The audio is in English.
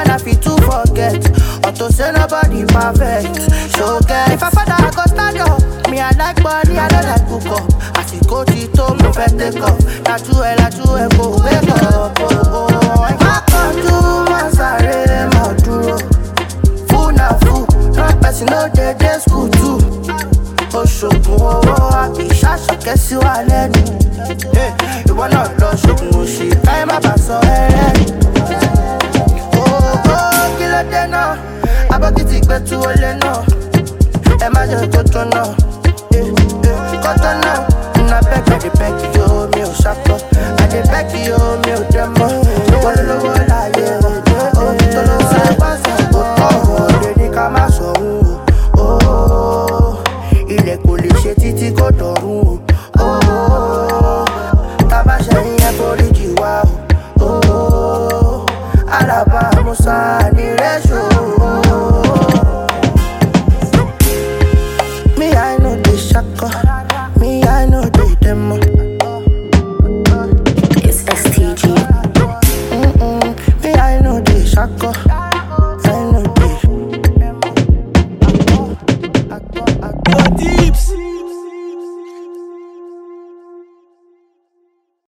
woman I feel to forget. Or to say nobody perfect. So get if I father I go stand up. Me I like money, I don't like cook up. I see go to me first take off. La tue go wake up. I come to my sorry, my duro. Fool na fool, no person no dey school too. Oṣogun owó àbí ṣàṣọkẹ́ sí wa lẹ́nu. Ìwọ náà lọ ṣoògùn òṣì káyé má bàa sọ ẹ́rẹ́. Kí ló dé náà? Abọ́kìtì gbé tú olé náà. Ẹ má jẹ́ kó tó náà. Kọ́tọ́ náà. Nna bẹ́ẹ̀kì àdé bẹ́ẹ̀kì yóò mi ò ṣàkọ́. Àdé bẹ́ẹ̀kì yóò mi ò dẹ́ mọ́. Wọ́n lówó láyé o. Tó ló ṣe pàṣẹ kó tọ̀. Òde ní ká má sọ òun o. Ilẹ̀ kò lè ṣe títí kò dọ̀rùn o. Tábà ṣẹ̀yìn ẹ̀ foríjì wá o. Alábà Musa ní